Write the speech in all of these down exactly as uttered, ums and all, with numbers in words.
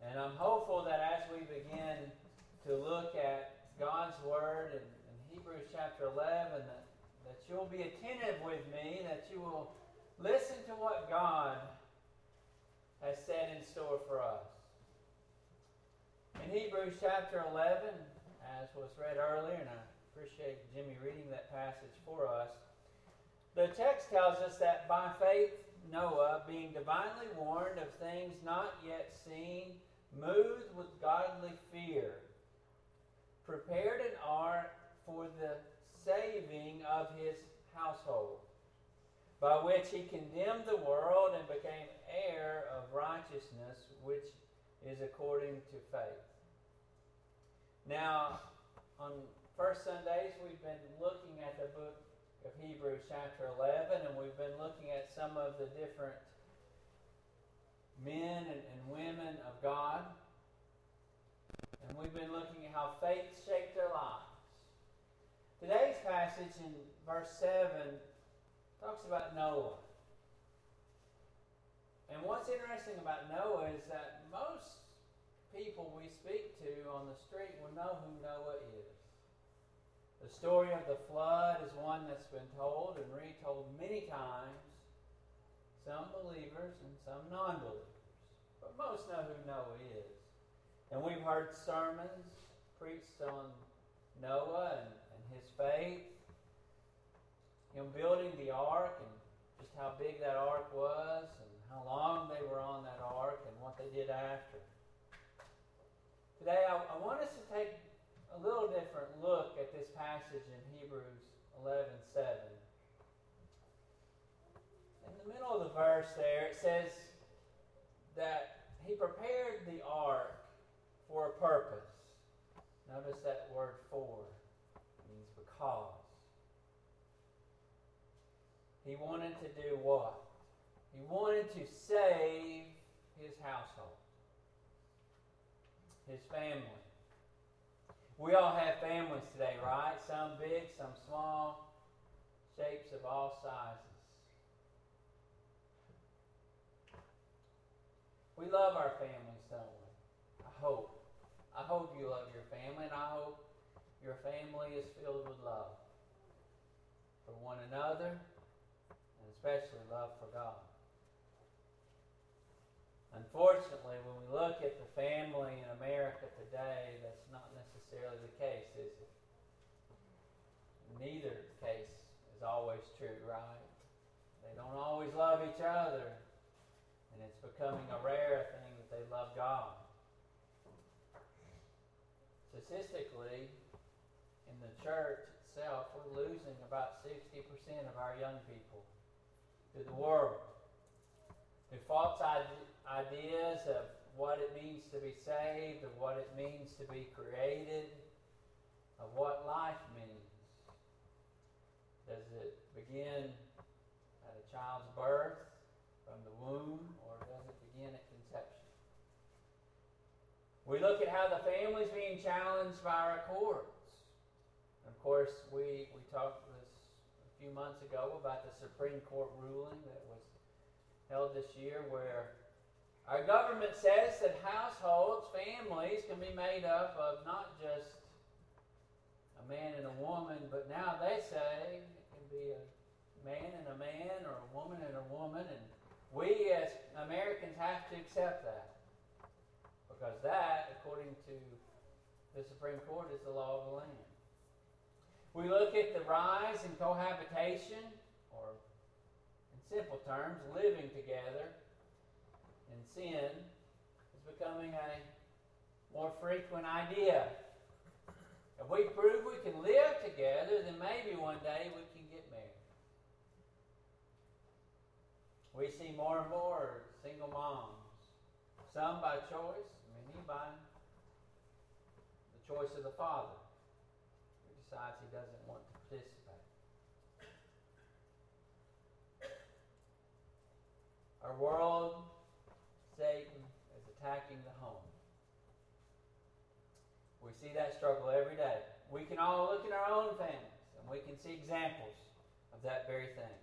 And I'm hopeful that as we begin to look at God's Word in, in Hebrews chapter eleven, that, that you'll be attentive with me, that you will listen to what God has set in store for us. In Hebrews chapter eleven, as was read earlier, and I appreciate Jimmy reading that passage for us, the text tells us that by faith Noah, being divinely warned of things not yet seen, moved with godly fear, prepared an ark for the saving of his household, by which he condemned the world and became heir of righteousness, which is according to faith. Now, on first Sundays, we've been looking at the book of Hebrews chapter eleven, and we've been looking at some of the different men and, and women of God. And we've been looking at how faith shaped their lives. Today's passage in verse seven talks about Noah. And what's interesting about Noah is that most people we speak to on the street will know who Noah is. The story of the flood is one that's been told and retold many times. Some believers and some non-believers. But most know who Noah is. And we've heard sermons preached on Noah and, and his faith, him building the ark and just how big that ark was and how long they were on that ark and what they did after. Today I, I want us to take a little different look at this passage in Hebrews eleven seven. In the middle of the verse there, it says that he prepared the ark for a purpose. Notice that word for. It means because. He wanted to do what? He wanted to save his household. His family. We all have families today, right? Some big, some small, shapes of all sizes. We love our families, don't we? I hope. I hope you love your family, and I hope your family is filled with love for one another, and especially love for God. Unfortunately, when we look at the family in America today, that's not necessarily the case, is it? Neither case is always true, right? They don't always love each other, and it's becoming a rare thing that they love God. Statistically, in the church itself, we're losing about sixty percent of our young people to the world. To false ideas of what it means to be saved, of what it means to be created, of what life means. Does it begin at a child's birth, from the womb, or does it begin at conception? We look at how the family's being challenged by our courts. And of course, we, we talked this a few months ago about the Supreme Court ruling that was held this year, where our government says that households, families, can be made up of not just a man and a woman, but now they say it can be a man and a man, or a woman and a woman, and we as Americans have to accept that. Because that, according to the Supreme Court, is the law of the land. We look at the rise in cohabitation, or in simple terms, living together, and sin is becoming a more frequent idea. If we prove we can live together, then maybe one day we can get married. We see more and more single moms, some by choice, many by the choice of the father, who decides he doesn't want to participate. Our world, Satan is attacking the home. We see that struggle every day. We can all look in our own families, and we can see examples of that very thing.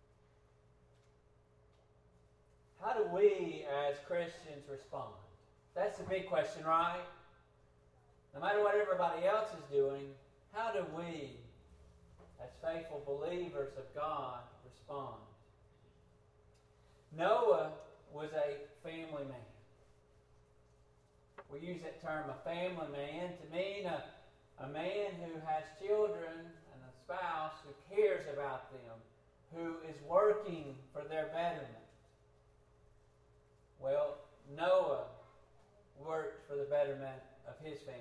How do we as Christians respond? That's the big question, right? No matter what everybody else is doing, how do we, as faithful believers of God, respond? Noah was a family man. We use that term, a family man, to mean a, a man who has children and a spouse who cares about them, who is working for their betterment. Well, Noah worked for the betterment of his family.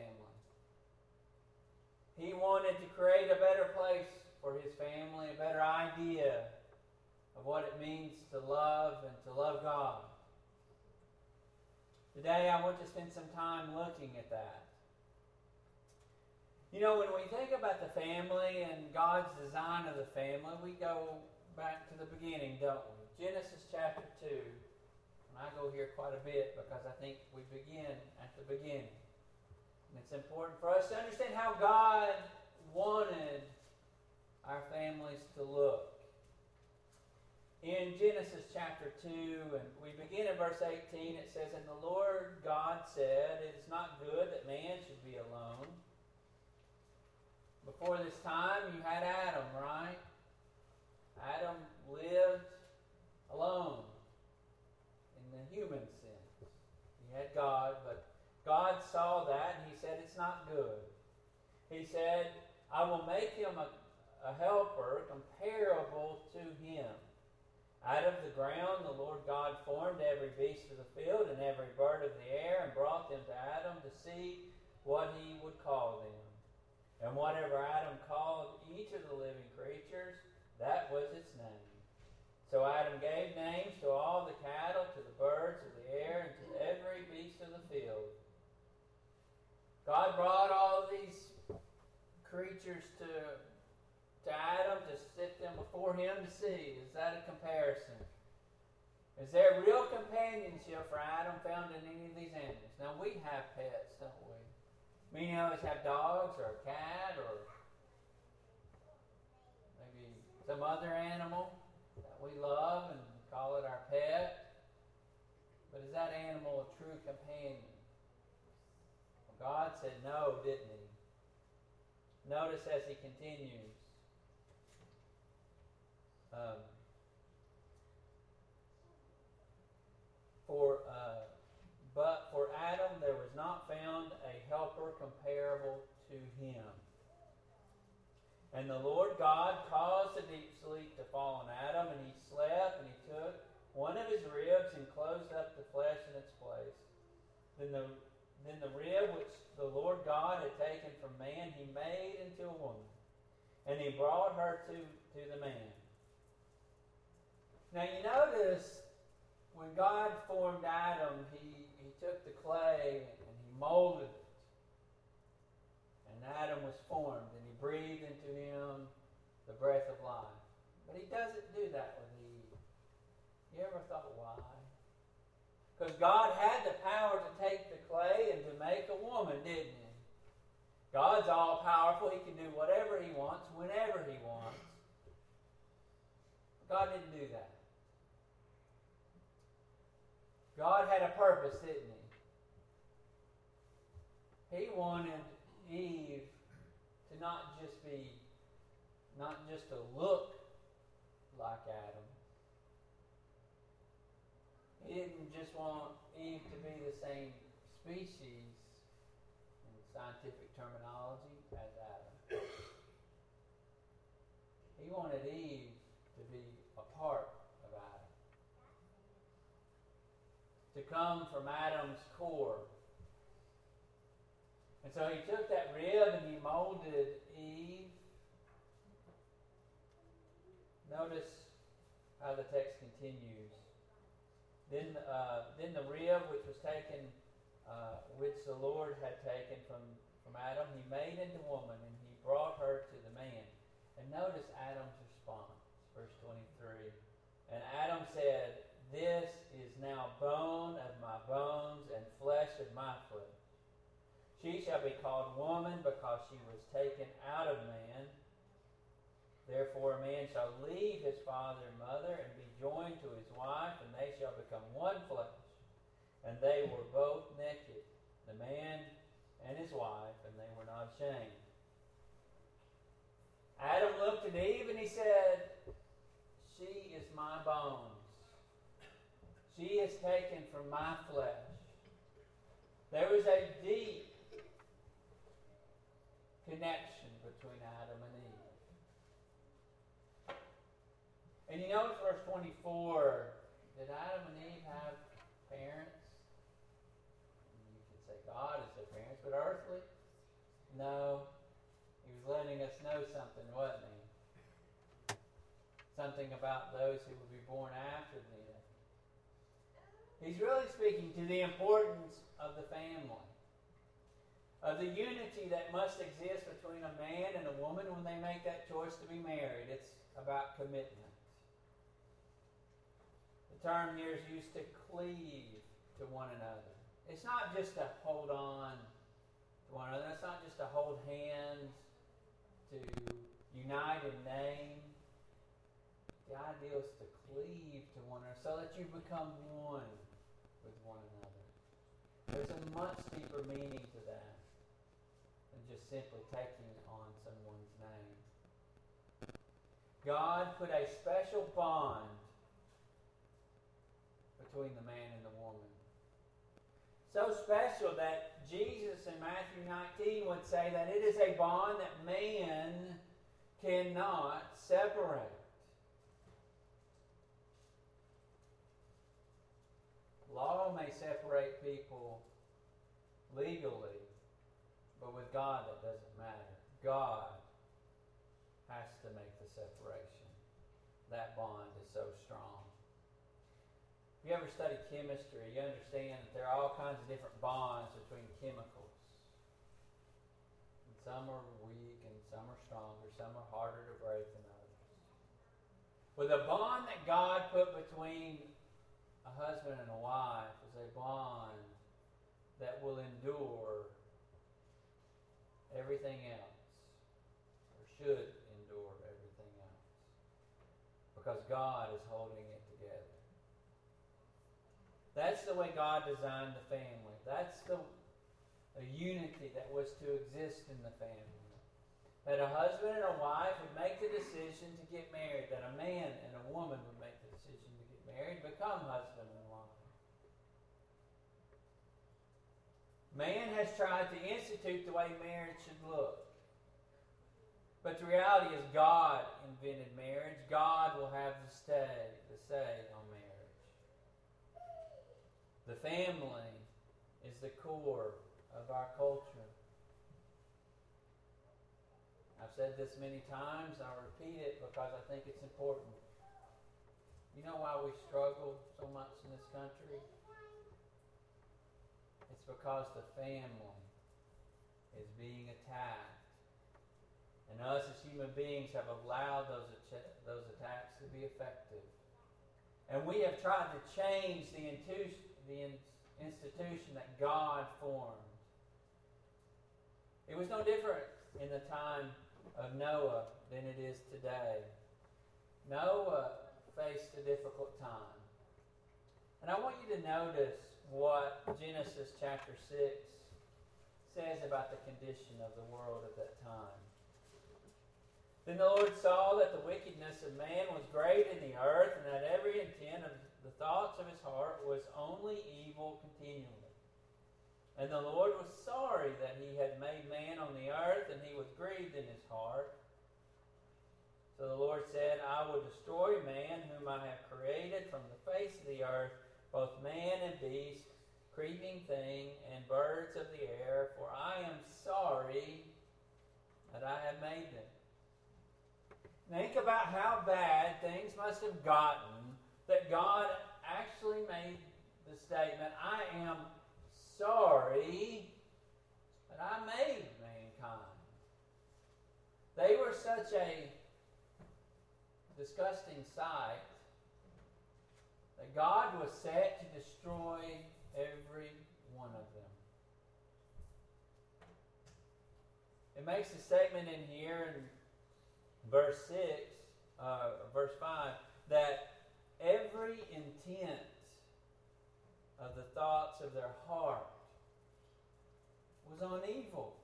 He wanted to create a better place for his family, a better idea of what it means to love and to love God. Today I want to spend some time looking at that. You know, when we think about the family and God's design of the family, we go back to the beginning, don't we? Genesis chapter two. And I go here quite a bit because I think we begin at the beginning. And it's important for us to understand how God wanted our families to look. In Genesis chapter two, and we begin in verse eighteen, it says, "And the Lord God said, It is not good that man should be alone." Before this time, you had Adam, right? Adam lived alone in the human sense. He had God, but God saw that and he said, it's not good. He said, I will make him a, a helper comparable to him. Out of the ground the Lord God formed every beast of the field and every bird of the air and brought them to Adam to see what he would call them. And whatever Adam called each of the living creatures, that was its name. So Adam gave names to all the cattle, to the birds of the air, and to every beast of the field. God brought all these creatures to, to Adam to sit them before him to see. Is that a comparison? Is there real companionship for Adam found in any of these animals? Now we have pets, don't we? Many of us have dogs or a cat or maybe some other animal that we love and call it our pet. But is that animal a true companion? Well, God said no, didn't he? Notice as he continues. Um, for uh, but for Adam there was not found a helper comparable to him. And the Lord God caused a deep sleep to fall on Adam, and he slept, and he took one of his ribs and closed up the flesh in its place. Then the then the rib which the Lord God had taken from man, he made into a woman, and he brought her to, to the man. Now you notice when God formed Adam, he, he took the clay and he molded it. And Adam was formed, and he breathed into him the breath of life. But he doesn't do that with Eve. You ever thought why? Because God had the power to take the clay and to make a woman, didn't he? God's all powerful. He can do whatever he wants, whenever he wants. But God didn't do that. God had a purpose, didn't he? He wanted Eve to not just be, not just to look like Adam. He didn't just want Eve to be the same species in scientific terminology as Adam. He wanted Eve to be a part of Adam. To come from Adam's core. And so he took that rib and he molded Eve. Notice how the text continues. Then, uh, then the rib which was taken, uh, which the Lord had taken from, from Adam, he made into woman, and he brought her to the man. And notice Adam's response, verse twenty-three. And Adam said, This is now bone of my bones and flesh of my flesh. She shall be called woman because she was taken out of man. Therefore a man shall leave his father and mother and be joined to his wife, and they shall become one flesh. And they were both naked, the man and his wife, and they were not ashamed. Adam looked at Eve and he said, "She is my bones. She is taken from my flesh." There was a deep connection between Adam and Eve. And you notice verse twenty-four, did Adam and Eve have parents? You could say God is their parents, but earthly? No. He was letting us know something, wasn't he? Something about those who would be born after them. He's really speaking to the importance of the family, of the unity that must exist between a man and a woman when they make that choice to be married. It's about commitment. The term here is used to cleave to one another. It's not just to hold on to one another. It's not just to hold hands, to unite in name. The idea is to cleave to one another so that you become one with one another. There's a much deeper meaning to that than just simply taking on someone's name. God put a special bond between the man and the woman. So special that Jesus in Matthew nineteen would say that it is a bond that man cannot separate. Law may separate people legally, but with God that doesn't matter. God has to make the separation. That bond is so strong. If you ever study chemistry, you understand that there are all kinds of different bonds between chemicals. And some are weak and some are stronger. Some are harder to break than others. But the bond that God put between a husband and a wife is a bond that will endure everything else, or should endure everything else, because God is holding it together. That's the way God designed the family. That's the, the unity that was to exist in the family. That a husband and a wife would make the decision to get married, that a man and a woman would make the decision to get married, become husband and wife. Man has tried to institute the way marriage should look. But the reality is God invented marriage. God will have the say, the say on marriage. The family is the core of our culture. I've said this many times. I'll repeat it because I think it's important. You know why we struggle so much in this country? It's because the family is being attacked. And us as human beings have allowed those, those attacks to be effective. And we have tried to change the, intu- the institution that God formed. It was no different in the time of Noah than it is today. Noah faced a difficult time. And I want you to notice what Genesis chapter six says about the condition of the world at that time. Then the Lord saw that the wickedness of man was great in the earth, and that every intent of the thoughts of his heart was only evil continually. And the Lord was sorry that he had made man on the earth, and he was grieved in his heart. So the Lord said, I will destroy man whom I have created from the face of the earth, both man and beast, creeping thing, and birds of the air, for I am sorry that I have made them. Think about how bad things must have gotten that God actually made the statement, I am sorry that I made mankind. They were such a disgusting sight that God was set to destroy every one of them. It makes a statement in here in verse six, uh, verse five, that every intent of the thoughts of their heart was on evil.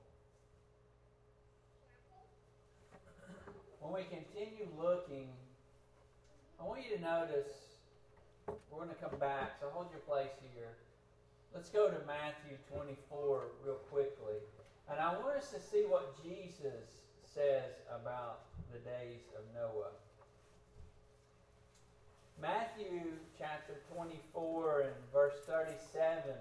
When we continue looking, I want you to notice, we're going to come back, so hold your place here. Let's go to Matthew twenty-four real quickly. And I want us to see what Jesus says about the days of Noah. Matthew chapter twenty-four and verse thirty-seven.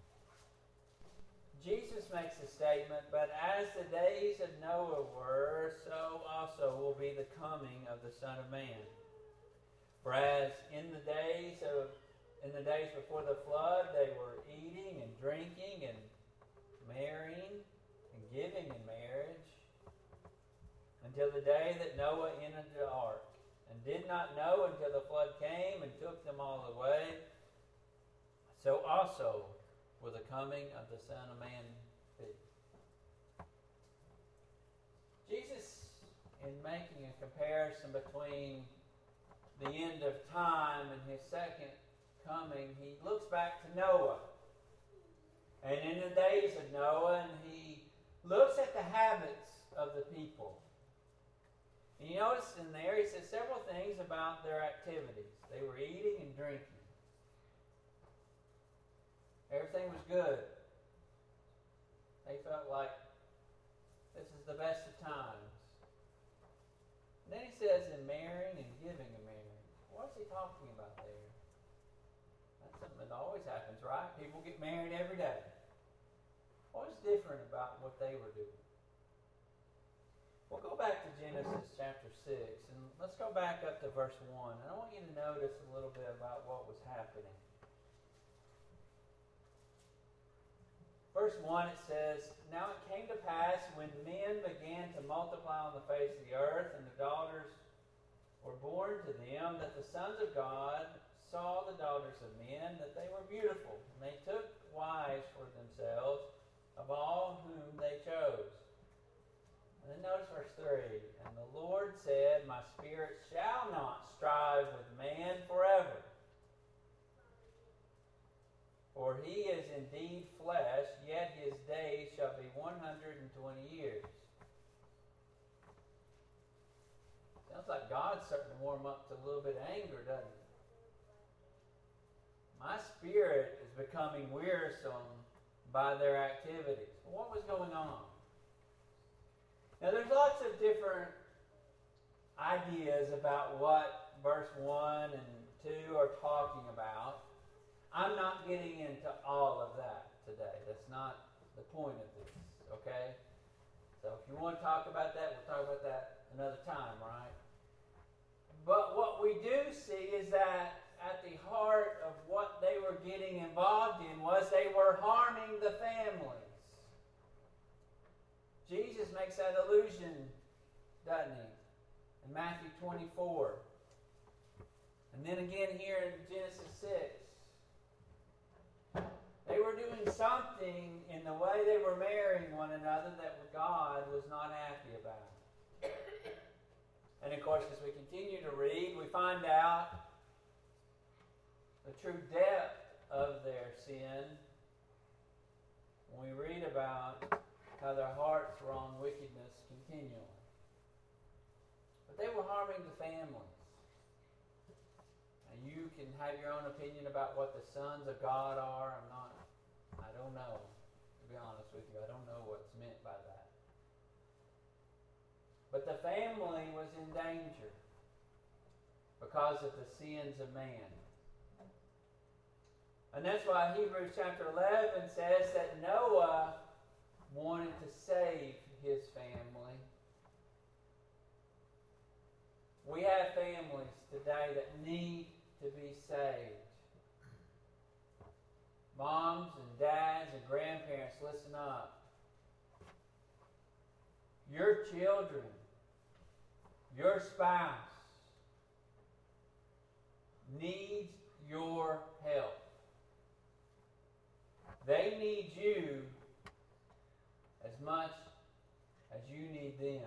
Jesus makes a statement, but as the days of Noah were, so also will be the coming of the Son of Man. For as in the days of in the days before the flood, they were eating and drinking and marrying and giving in marriage, until the day that Noah entered the ark, and did not know until the flood came and took them all away. So also will the coming of the Son of Man be. Jesus, in making a comparison between the end of time and his second coming, he looks back to Noah. And in the days of Noah, and he looks at the habits of the people. And you notice in there, he says several things about their activities. They were eating and drinking. Everything was good. They felt like this is the best of times. And then he says in marrying and giving in marriage. What's he talking about there? That's something that always happens, right? People get married every day. What was different about what they were doing? We'll go back to Genesis chapter six, and let's go back up to verse one. And I want you to notice a little bit about what was happening. Verse one, it says, Now it came to pass when men began to multiply on the face of the earth, and the daughters were born to them, that the sons of God saw the daughters of men, that they were beautiful. And they took wives for themselves of all whom they chose. And then notice verse three. And the Lord said, My spirit shall not strive with man forever. For he is indeed flesh, yet his days shall be one hundred twenty years. Sounds like God's starting to warm up to a little bit of anger, doesn't it? My spirit is becoming wearisome by their activities. What was going on? Now there's lots of different ideas about what verse one and two are talking about. I'm not getting into all of that today. That's not the point of this, okay? So if you want to talk about that, we'll talk about that another time, right? But what we do see is that at the heart of what they were getting involved in was they were harming the families. Jesus makes that allusion, doesn't he? In Matthew twenty-four. And then again here in Genesis six. They were doing something in the way they were marrying one another that God was not happy about. And of course, as we continue to read, we find out the true depth of their sin when we read about how their hearts were on wickedness continually. But they were harming the families. And you can have your own opinion about what the sons of God are. I'm not, I don't know. To be honest with you, I don't know what's meant by that. But the family was in danger because of the sins of man. And that's why Hebrews chapter eleven says that Noah wanted to save his family. We have families today that need to be saved. Moms and dads and grandparents, listen up. Your children, your spouse needs your help. They need you as much as you need them.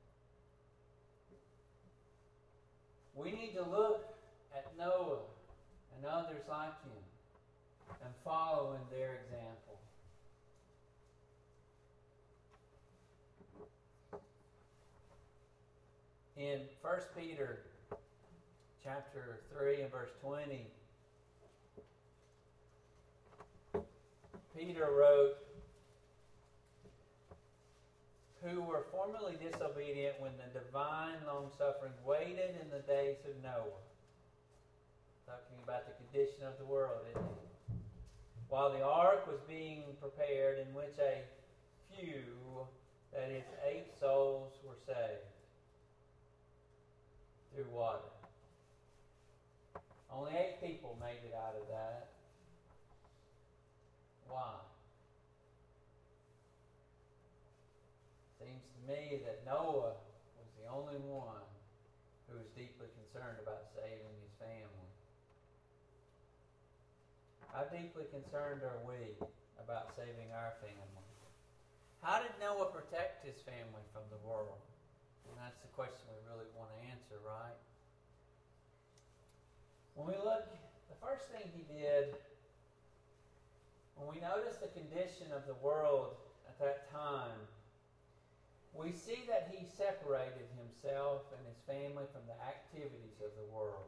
We need to look at Noah and others like him and follow in their example. In First Peter chapter three and verse twenty, Peter wrote, who were formerly disobedient when the divine long-suffering waited in the days of Noah. Talking about the condition of the world, isn't it? While the ark was being prepared, in which a few, that is, eight souls, were saved through water. Only eight people made it out of that. Why? Seems to me that Noah was the only one who was deeply concerned about saving his family. How deeply concerned are we about saving our family? How did Noah protect his family from the world? And that's the question we really want to answer, right? When we look, the first thing he did, when we notice the condition of the world at that time, we see that he separated himself and his family from the activities of the world.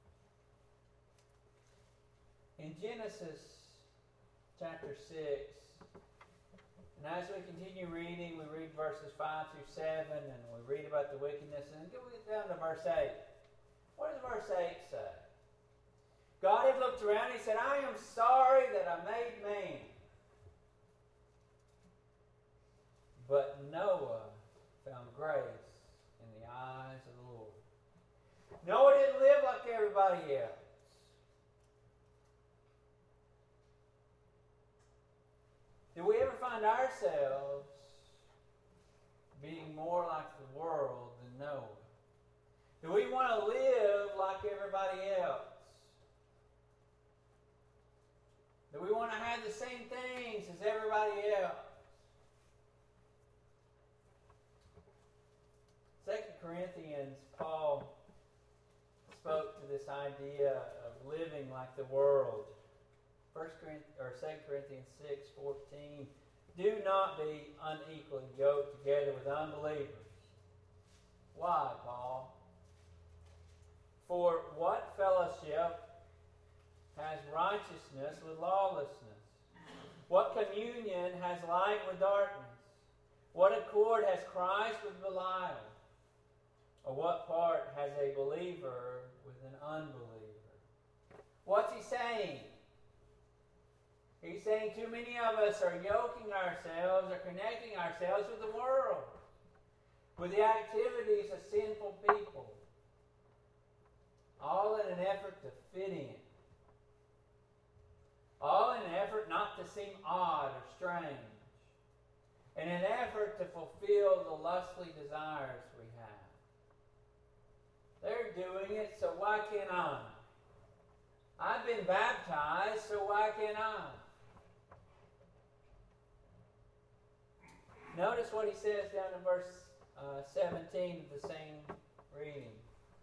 In Genesis chapter six, and as we continue reading, we read verses five through seven, and we read about the wickedness, and then we get down to verse eight. What does verse eight say? God had looked around and he said, I am sorry that I made man. But Noah found grace in the eyes of the Lord. Noah didn't live like everybody else. Do we ever find ourselves being more like the world than Noah? Do we want to live like everybody else? Do we want to have the same things as everybody else? Second Corinthians, Paul spoke to this idea of living like the world. First Corinthians, or Second Corinthians six fourteen. Do not be unequally yoked together with unbelievers. Why, Paul? For what fellowship has righteousness with lawlessness? What communion has light with darkness? What accord has Christ with Belial? Or what part has a believer with an unbeliever? What's he saying? He's saying too many of us are yoking ourselves or connecting ourselves with the world, with the activities of sinful people, all in an effort to fit in, all in an effort not to seem odd or strange, in an effort to fulfill the lustly desires we have. They're doing it, so why can't I? I've been baptized, so why can't I? Notice what he says down in verse uh, seventeen of the same reading.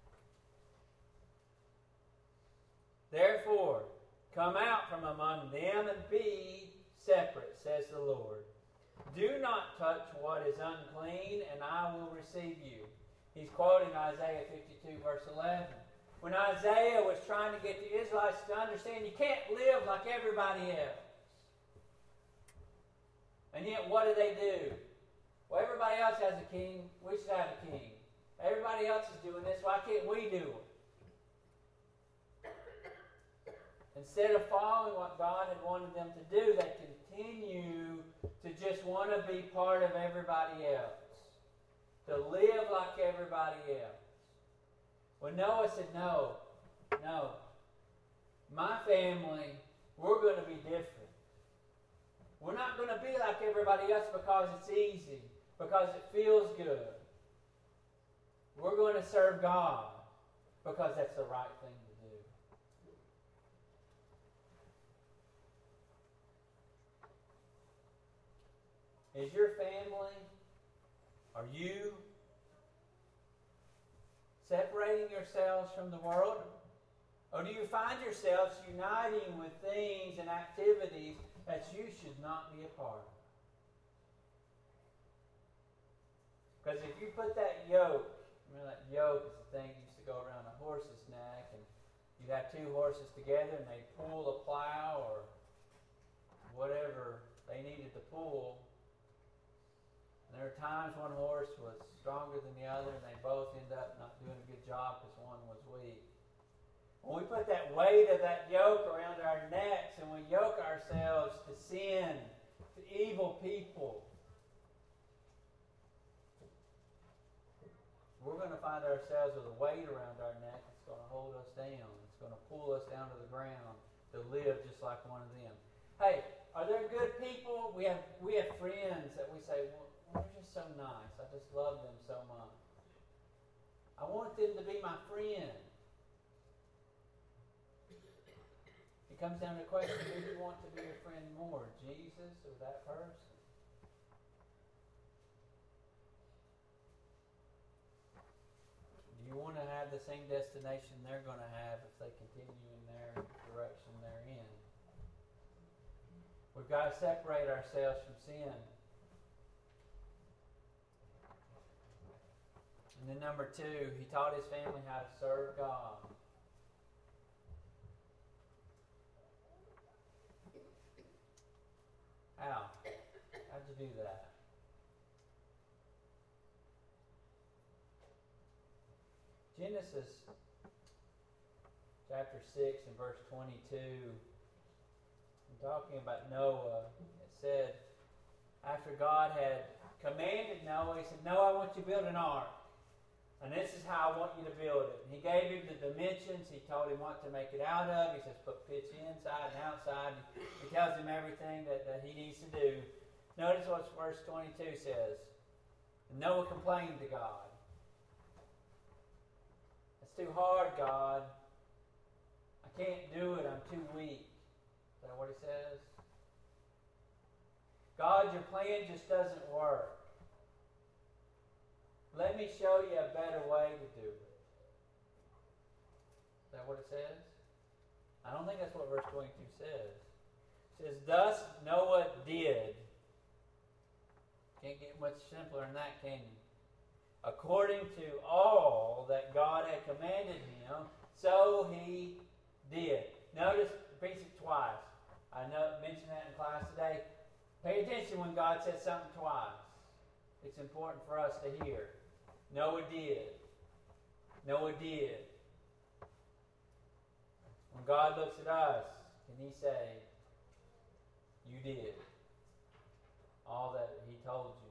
Therefore, come out from among them and be separate, says the Lord. Do not touch what is unclean, and I will receive you. He's quoting Isaiah fifty-two, verse eleven. When Isaiah was trying to get the Israelites to understand you can't live like everybody else. And yet, what do they do? Well, everybody else has a king. We should have a king. Everybody else is doing this. Why can't we do it? Instead of following what God had wanted them to do, they continue to just want to be part of everybody else. To live like everybody else. Well, Noah said, no, no. My family, we're going to be different. We're not going to be like everybody else because it's easy, because it feels good. We're going to serve God because that's the right thing to do. Is your family, are you separating yourselves from the world? Or do you find yourselves uniting with things and activities that you should not be a part of? Because if you put that yoke Remember that yoke is the thing that used to go around a horse's neck, and you'd have two horses together, and they'd pull a plow or whatever they needed to pull. And there were times one horse was stronger than the other, and they both end up not doing a good job because one was weak. When we put that weight of that yoke around our necks and we yoke ourselves to sin, to evil people, we're going to find ourselves with a weight around our neck that's going to hold us down. It's going to pull us down to the ground to live just like one of them. Hey, are there good people? We have we have friends that we say, well, they're just so nice. I just love them so much. I want them to be my friend. It comes down to the question, who do you want to be your friend more, Jesus or that person? Do you want to have the same destination they're going to have if they continue in their direction they're in? We've got to separate ourselves from sin. And then number two, he taught his family how to serve God. How? How'd you do that? Genesis chapter six and verse twenty-two, I'm talking about Noah. It said, after God had commanded Noah, he said, Noah, I want you to build an ark. And this is how I want you to build it. And he gave him the dimensions. He told him what to make it out of. He says, put pitch inside and outside. He tells him everything that, that he needs to do. Notice what verse twenty-two says. And Noah complained to God. It's too hard, God. I can't do it. I'm too weak. Is that what he says? God, your plan just doesn't work. Let me show you a better way to do it. Is that what it says? I don't think that's what verse twenty-two says. It says, thus Noah did. Can't get much simpler than that, can you? According to all that God had commanded him, so he did. Notice, repeats it twice. I know, mentioned that in class today. Pay attention when God says something twice. It's important for us to hear. Noah did. Noah did. When God looks at us, can he say, you did all that he told you?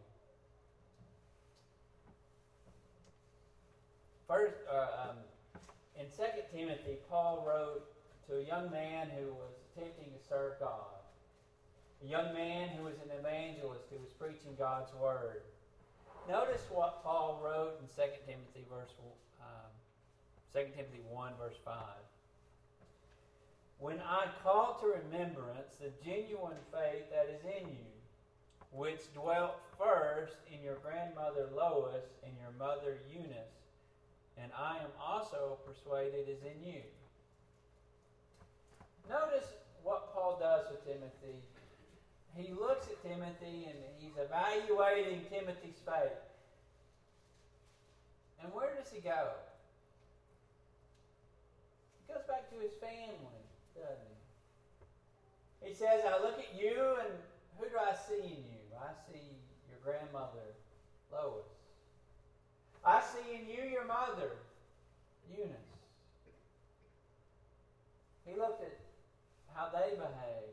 First, uh, um, in Second Timothy, Paul wrote to a young man who was attempting to serve God. A young man who was an evangelist who was preaching God's word. Notice what Paul wrote in Second Timothy verse um, Second Timothy one verse five. When I call to remembrance the genuine faith that is in you, which dwelt first in your grandmother Lois and your mother Eunice, and I am also persuaded is in you. Notice what Paul does with Timothy. He looks at Timothy and he's evaluating Timothy's faith. And where does he go? He goes back to his family, doesn't he? He says, I look at you and who do I see in you? I see your grandmother, Lois. I see in you your mother, Eunice. He looked at how they behaved,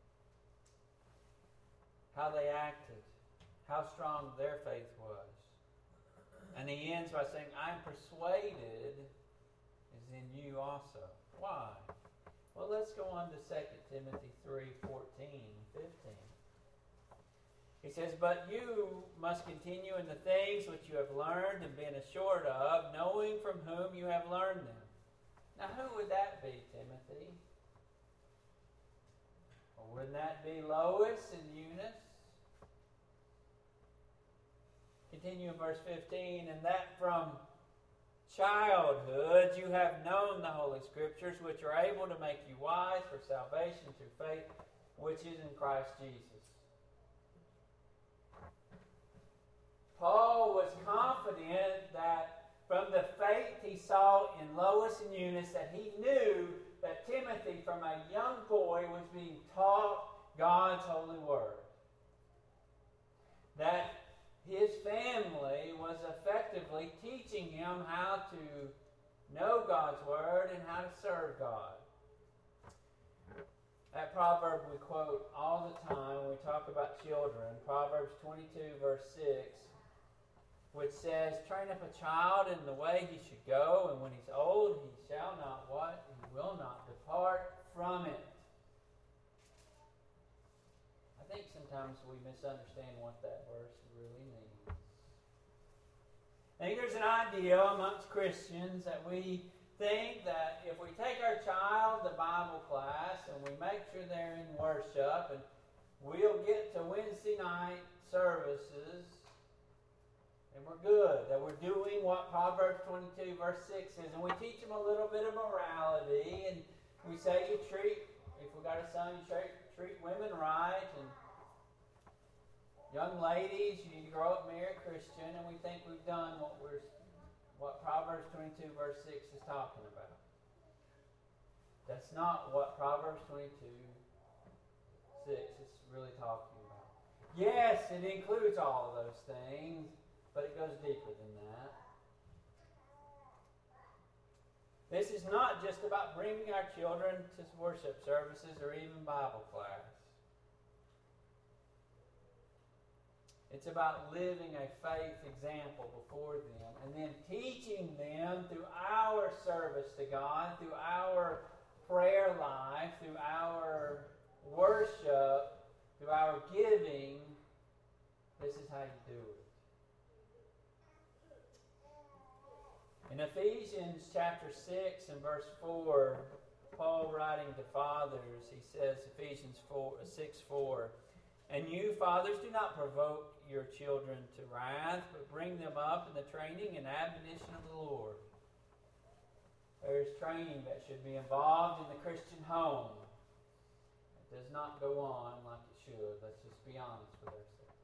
how they acted, how strong their faith was. And he ends by saying, I am persuaded is in you also. Why? Well, let's go on to Second Timothy three, fourteen, fifteen. He says, but you must continue in the things which you have learned and been assured of, knowing from whom you have learned them. Now, who would that be, Timothy? Well, wouldn't that be Lois and Eunice? Continue in verse fifteen, and that from childhood you have known the Holy Scriptures, which are able to make you wise for salvation through faith, which is in Christ Jesus. Paul was confident that from and Lois and Eunice that he knew that Timothy, from a young boy, was being taught God's holy word. That his family was effectively teaching him how to know God's word and how to serve God. That proverb we quote all the time when we talk about children, Proverbs twenty-two, verse six, which says, train up a child in the way he should go, and when he's old, he shall not what? He will not depart from it. I think sometimes we misunderstand what that verse really means. I think there's an idea amongst Christians that we think that if we take our child to Bible class and we make sure they're in worship and we'll get to Wednesday night services and we're good, that we're doing what Proverbs twenty-two verse six is, and we teach them a little bit of morality, and we say you treat, if we got a son, you treat, treat women right, and young ladies, you need to grow up, marry a Christian, and we think we've done what we're what Proverbs twenty-two verse six is talking about. That's not what Proverbs twenty-two six is really talking about. Yes, it includes all of those things, but it goes deeper than that. This is not just about bringing our children to worship services or even Bible class. It's about living a faith example before them and then teaching them through our service to God, through our prayer life, through our worship, through our giving. This is how you do it. In Ephesians chapter six and verse four, Paul writing to fathers, he says, Ephesians four, six four, and you, fathers, do not provoke your children to wrath, but bring them up in the training and admonition of the Lord. There's training that should be involved in the Christian home. It does not go on like it should. Let's just be honest with ourselves.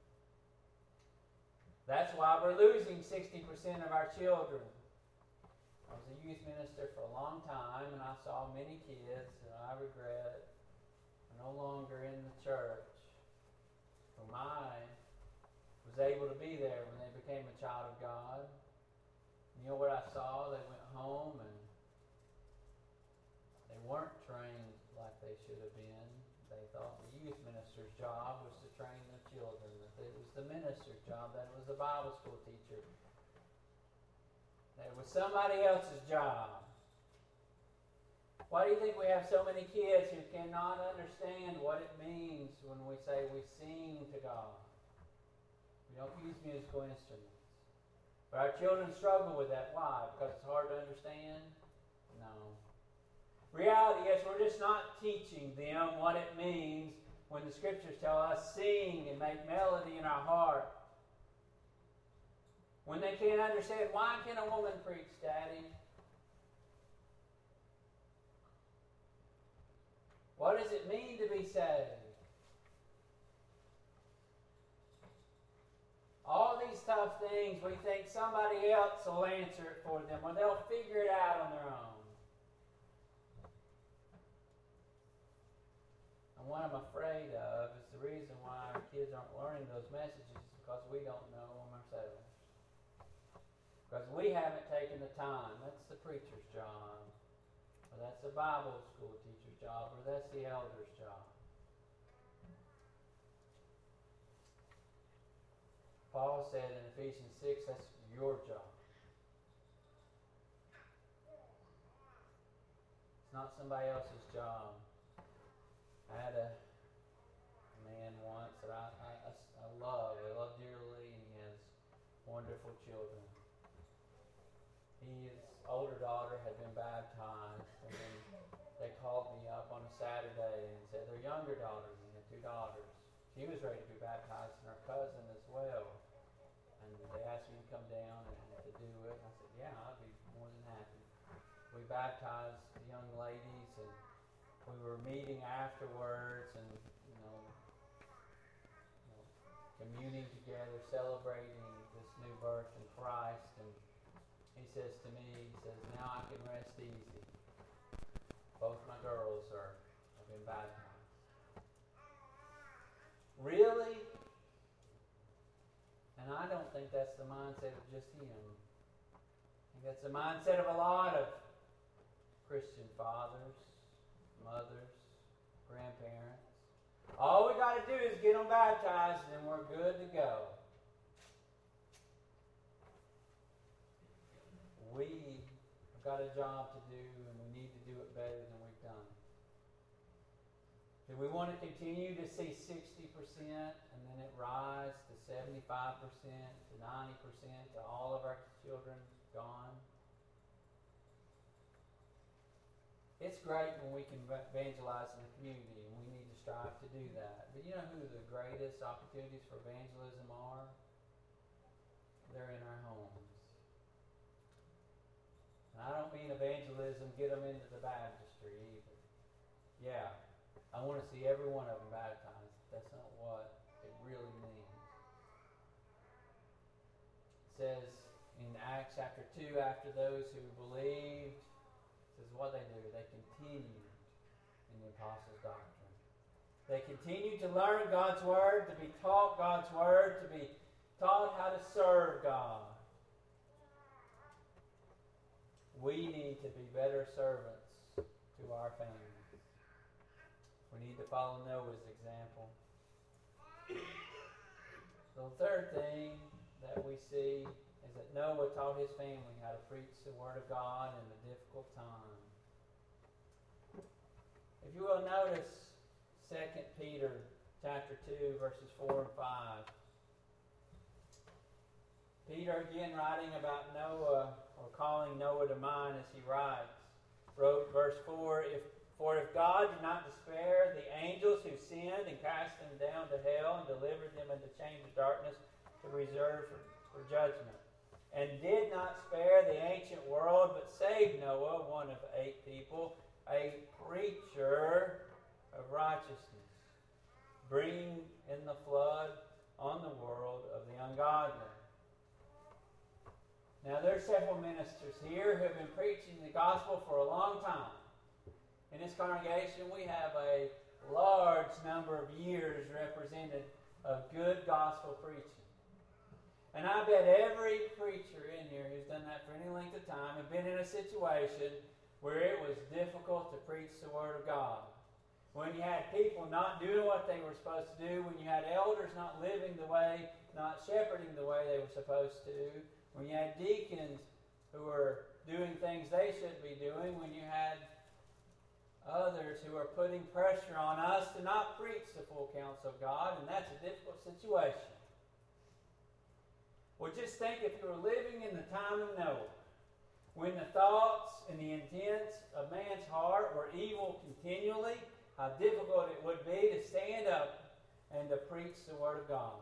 That's why we're losing sixty percent of our children. I was a youth minister for a long time, and I saw many kids that I regret are no longer in the church. Whom I was able to be there when they became a child of God. You know what I saw? They went home and they weren't trained like they should have been. They thought the youth minister's job was to train their children, that it was the minister's job, that it was the Bible school teacher. That it was somebody else's job. Why do you think we have so many kids who cannot understand what it means when we say we sing to God? We don't use musical instruments. But our children struggle with that. Why? Because it's hard to understand? No. Reality is we're just not teaching them what it means when the Scriptures tell us sing and make melody in our heart. When they can't understand, why can a woman preach, Daddy? What does it mean to be saved? All these tough things, we think somebody else will answer it for them, or they'll figure it out on their own. And what I'm afraid of is the reason why our kids aren't learning those messages is because we don't know them ourselves. Because we haven't taken the time. That's the preacher's job. Or that's the Bible school teacher's job, or that's the elder's job. Paul said in Ephesians six, that's your job. It's not somebody else's job. I had a man once that I, I, I love, I love dearly, and he has wonderful children. His older daughter had been baptized, and then they called me up on a Saturday and said their younger daughter, he had two daughters, she was ready to be baptized, and her cousin as well. And they asked me to come down and to do it. I said, yeah, I'd be more than happy. We baptized the young ladies, and we were meeting afterwards and, you know, you know communing together, celebrating this new birth in Christ. And he says to me, he says, now I can rest easy. Both my girls are have been baptized. Really? And I don't think that's the mindset of just him. I think that's the mindset of a lot of Christian fathers, mothers, grandparents. All we got to do is get them baptized and we're good to go. We have got a job to do and we need to do it better than we've done. Do we want to continue to see sixty percent and then it rise to seventy-five percent, to ninety percent, to all of our children gone? It's great when we can evangelize in the community, and we need to strive to do that. But you know who the greatest opportunities for evangelism are? They're in our homes. And I don't mean evangelism, get them into the baptistry either. Yeah, I want to see every one of them baptized. That's not what it really means. It says in Acts chapter two, after those who believed, it says what they do. They continued in the apostles' doctrine. They continued to learn God's Word, to be taught God's Word, to be taught how to serve God. We need to be better servants to our families. We need to follow Noah's example. So the third thing that we see is that Noah taught his family how to preach the Word of God in a difficult time. If you will notice Second Peter chapter two, verses four and five. Peter, again writing about Noah, or calling Noah to mind as he writes, wrote verse four, if, For if God did not spare the angels who sinned and cast them down to hell and delivered them into chains of darkness to reserve for, for judgment, and did not spare the ancient world, but saved Noah, one of eight people, a preacher of righteousness, bringing in the flood on the world of the ungodly. Now, there are several ministers here who have been preaching the gospel for a long time. In this congregation, we have a large number of years represented of good gospel preaching. And I bet every preacher in here who's done that for any length of time have been in a situation where it was difficult to preach the Word of God. When you had people not doing what they were supposed to do, when you had elders not living the way, not shepherding the way they were supposed to, when you had deacons who were doing things they shouldn't be doing, when you had others who are putting pressure on us to not preach the full counsel of God, and that's a difficult situation. Well, just think if you were living in the time of Noah, when the thoughts and the intents of man's heart were evil continually, how difficult it would be to stand up and to preach the Word of God.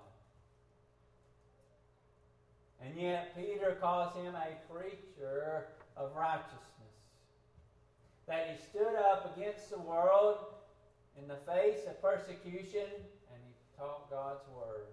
And yet Peter calls him a preacher of righteousness. That he stood up against the world in the face of persecution and he taught God's Word.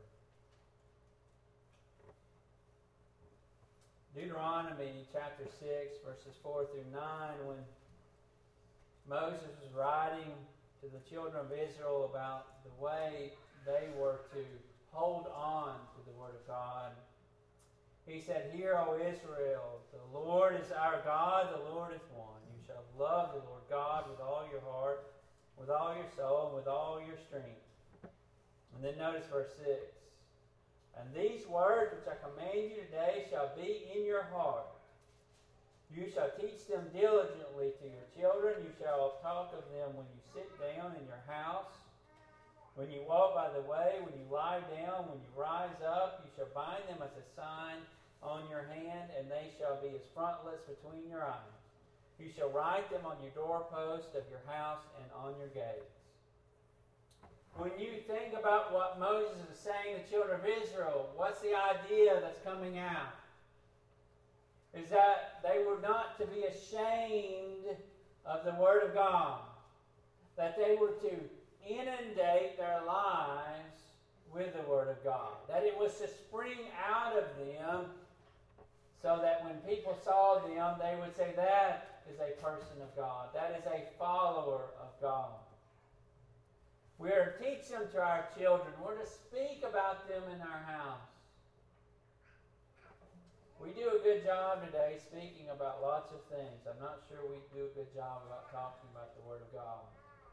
Deuteronomy chapter six, verses four through nine, when Moses was writing to the children of Israel about the way they were to hold on to the Word of God, he said, Hear, O Israel, the Lord is our God, the Lord is one. You shall love the Lord God with all your heart, with all your soul, and with all your strength. And then notice verse six. And these words which I command you today shall be in your heart. You shall teach them diligently to your children. You shall talk of them when you sit down in your house, when you walk by the way, when you lie down, when you rise up. You shall bind them as a sign on your hand, and they shall be as frontlets between your eyes. You shall write them on your doorpost of your house and on your gates. When you think about what Moses is saying to the children of Israel, what's the idea that's coming out? Is that they were not to be ashamed of the Word of God. That they were to inundate their lives with the Word of God. That it was to spring out of them so that when people saw them, they would say, that is a person of God. That is a follower of God. We are to teach them to our children. We're to speak about them in our house. We do a good job today speaking about lots of things. I'm not sure we do a good job about talking about the Word of God.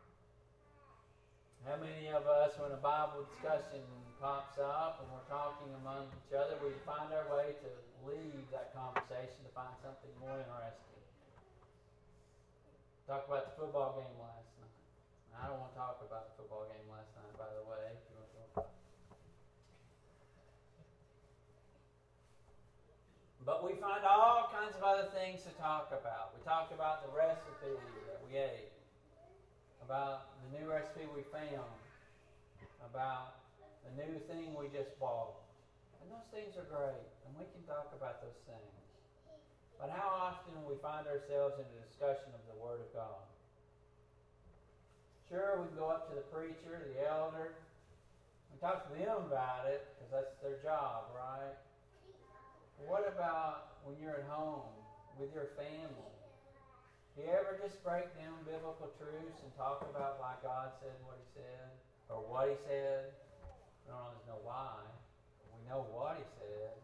How many of us, when a Bible discussion pops up and we're talking among each other, we find our way to leave that conversation to find something more interesting? Talk about the football game last night. I don't want to talk about the football game last night, by the way. If you want to talk. But we find all kinds of other things to talk about. We talk about the recipe that we ate, about the new recipe we found, about the new thing we just bought. And those things are great, and we can talk about those things. But how often we find ourselves in a discussion of the Word of God? Sure, we can go up to the preacher, the elder, and talk to them about it, because that's their job, right? What about when you're at home with your family? Do you ever just break down biblical truths and talk about why God said what He said? Or what He said? We don't always know why. But we know what He said.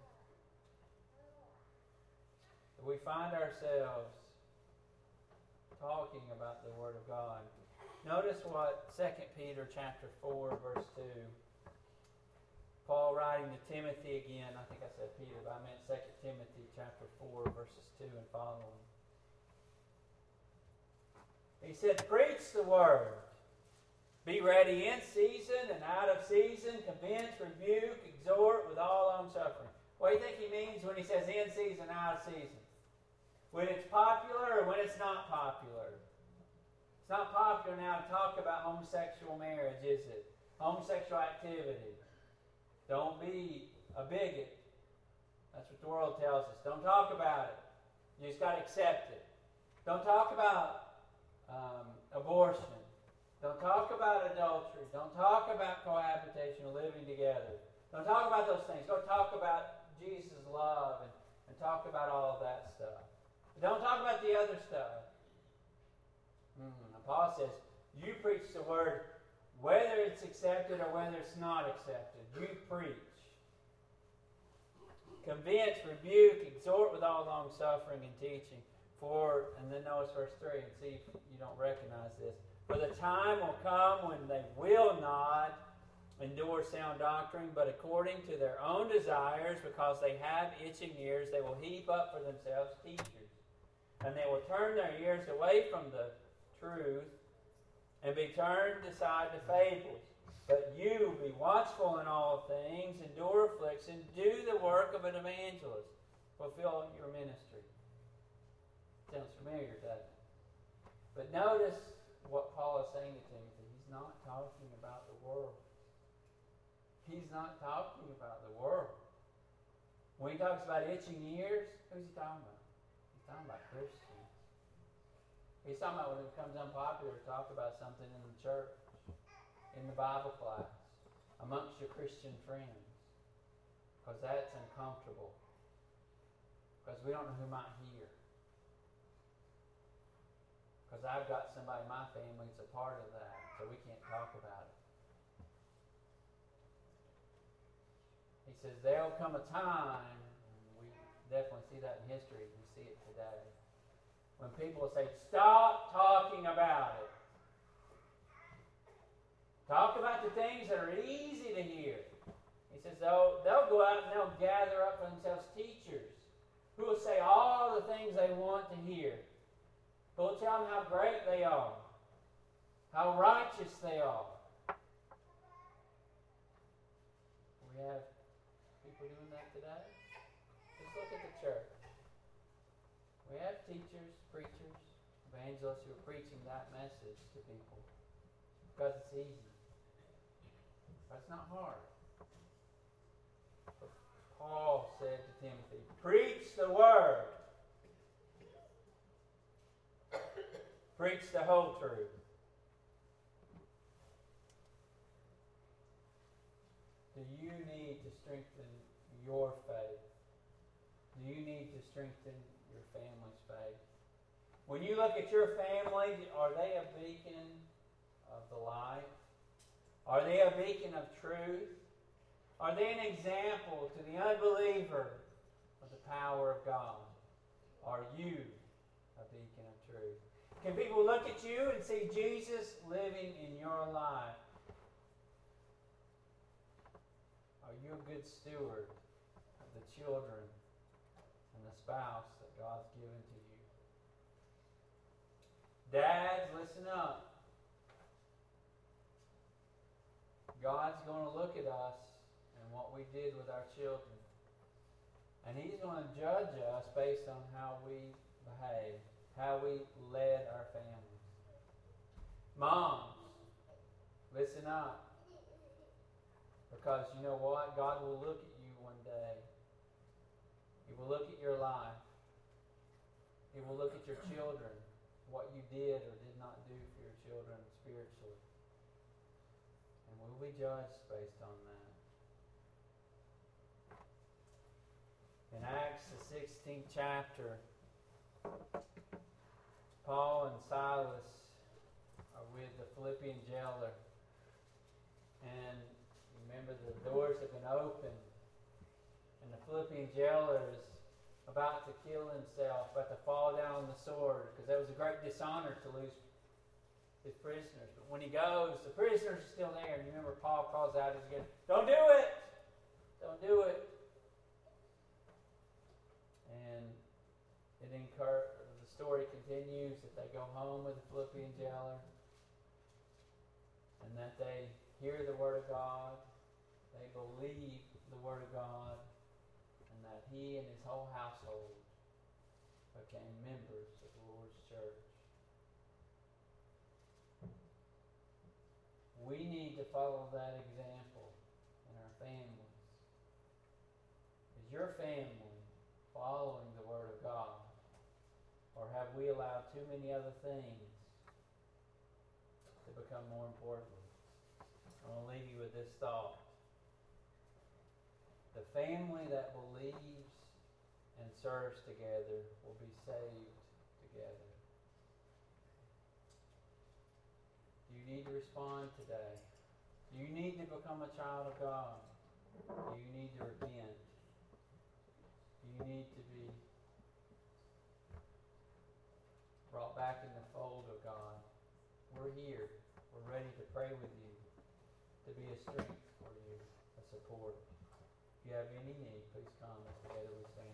But we find ourselves talking about the Word of God. Notice what Second Peter chapter four, verse two. Paul writing to Timothy again. I think I said Peter, but I meant Second Timothy chapter four, verses two and following. He said, preach the word. Be ready in season and out of season. Convince, rebuke, exhort with all long-suffering. What do you think he means when he says in season, out of season? When it's popular or when it's not popular? It's not popular now to talk about homosexual marriage, is it? Homosexual activity. Don't be a bigot. That's what the world tells us. Don't talk about it. You just got to accept it. Don't talk about um, abortion. Don't talk about adultery. Don't talk about cohabitation or living together. Don't talk about those things. Don't talk about Jesus' love and, and talk about all of that stuff. But don't talk about the other stuff. Mm, and Paul says, you preach the word whether it's accepted or whether it's not accepted. You preach. Convince, rebuke, exhort with all long suffering and teaching. For, and then notice verse three and see if you don't recognize this. For the time will come when they will not endure sound doctrine, but according to their own desires, because they have itching ears, they will heap up for themselves teachers. And they will turn their ears away from the truth and be turned aside to fables. But you be watchful in all things, endure affliction, do the work of an evangelist, fulfill your ministry. Sounds familiar, doesn't it? But notice what Paul is saying to Timothy. He's not talking about the world. He's not talking about the world. When he talks about itching ears, who's he talking about? He's talking about Christians. He's talking about when it becomes unpopular to talk about something in the church, in the Bible class, amongst your Christian friends. Because that's uncomfortable. Because we don't know who might hear. Because I've got somebody in my family that's a part of that, so we can't talk about it. He says there'll come a time, and we definitely see that in history, we see it today, when people will say, stop talking about it. Talk about the things that are easy to hear. He says they'll, they'll go out and they'll gather up for themselves teachers who will say all the things they want to hear. Who will tell them how great they are, how righteous they are. We have people doing that today. Just look at the church. We have teachers, preachers, evangelists who are preaching that message to people because it's easy. But it's not hard. But Paul said to Timothy, preach the word. Preach the whole truth. Do you need to strengthen your faith? Do you need to strengthen your family's faith? When you look at your family, are they a beacon of the light? Are they a beacon of truth? Are they an example to the unbeliever of the power of God? Are you a beacon of truth? Can people look at you and see Jesus living in your life? Are you a good steward of the children and the spouse that God's given to you? Dads, listen up. God's going to look at us and what we did with our children. And He's going to judge us based on how we behave, how we led our families. Moms, listen up. Because you know what? God will look at you one day. He will look at your life. He will look at your children, what you did or did not do for your children spiritually. And we'll be judged based on that. In Acts, the sixteenth chapter, Paul and Silas are with the Philippian jailer. And remember, the doors have been opened. And the Philippian jailer is about to kill himself, about to fall down on the sword, because that was a great dishonor to lose his prisoners. But when he goes, the prisoners are still there. And you remember Paul calls out again, "Don't do it! Don't do it!" And it incur- the story continues that they go home with the Philippian jailer, and that they hear the Word of God, they believe the Word of God, and that he and his whole household became members of the Lord's church. We need to follow that example in our families. Is your family following the Word of God? Or have we allowed too many other things to become more important? I'm going to leave you with this thought. The family that believes and serves together will be saved together. Do you need to respond today? Do you need to become a child of God? Do you need to repent? Do you need to be brought back in the fold of God? We're here. We're ready to pray with you, to be a strength for you, a support. If you have any need, please come as together we stand.